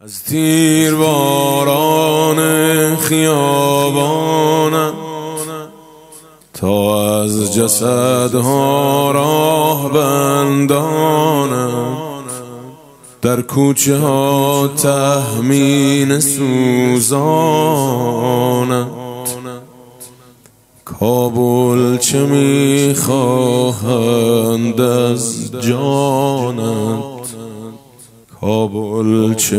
از تیر باران خیابانم تا از جسدها راه بندانم، در کوچه ها تهمین سوزانم. کابل چه میخواهند از جانت، کابل چه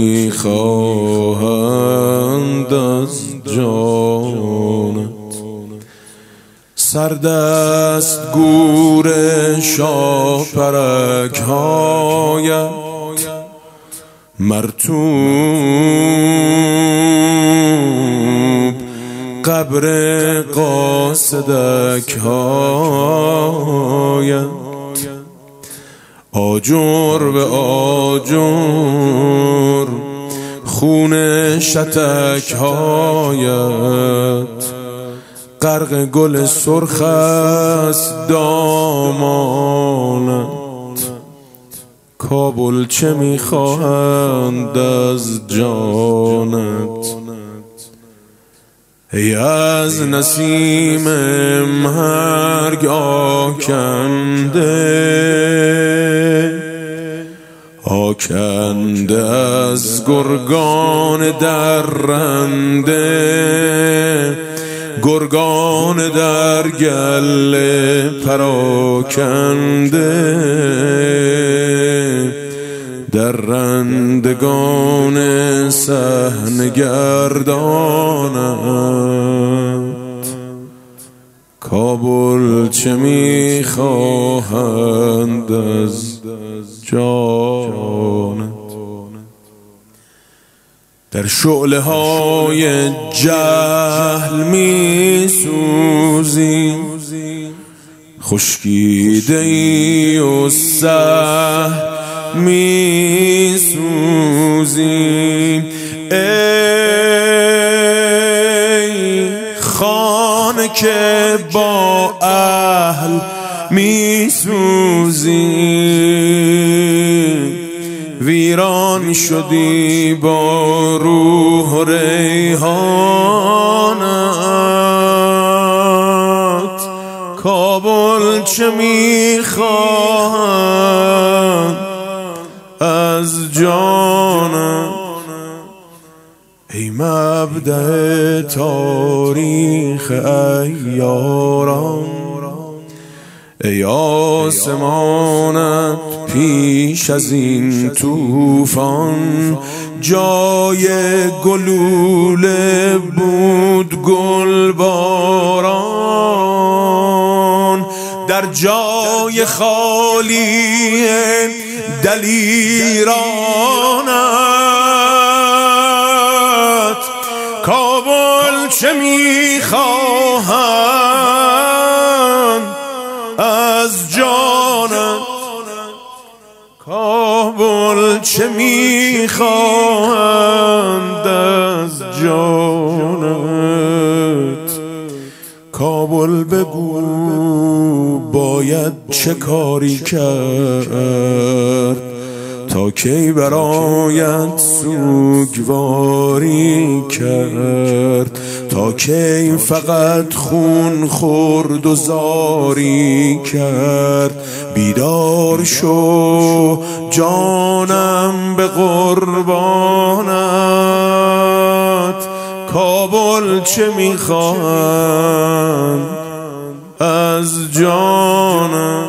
میخواهند از جانت. سردست گور شاپرک هایت، مرطوب قبر قاصدک هایت. آجر به آجر خون شتک هایت، غرق گل سرخ است دامانت. کابل چه میخواهند از جانت، ای از نسیم مرگ آکنده از گرگان درنده، گرگان در گله پراکنده، درندگان صحنه گردانت. کابل چه میخواهند از جانت. در شعله های جهل می سوزی، خشکیده ای و سهل می سوزی. ای خانه که با اهل می سوزی، ویران شدی با روح و ریحانت. کابل چه میخواهند از جانت، ای مبدأ تاریخ ایاران، ای آسمانت پیش از این طوفان جای گلوله بود گلباران. در جای خالی دلیرانت، کابل چه میخواهند از جانت، کابل چه میخواهند از جانت. کابل بگو باید چه کاری کرد، تا کی برایت سوگواری کرد، تا کی فقط خون خورد و زاری کرد. بیدار شو جانم به قربانت، کابل چه میخواهند از جانم.